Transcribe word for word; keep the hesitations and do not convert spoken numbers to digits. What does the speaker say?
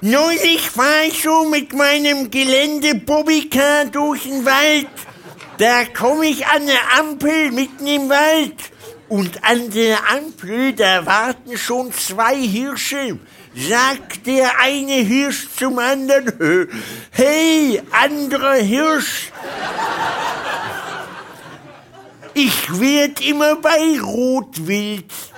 Neulich fahr ich so mit meinem Gelände-Bobbycar durch den Wald. Da komme ich an eine Ampel mitten im Wald. Und an der Ampel, da warten schon zwei Hirsche. Sagt der eine Hirsch zum anderen, hey, anderer Hirsch. Ich werd immer bei Rotwild.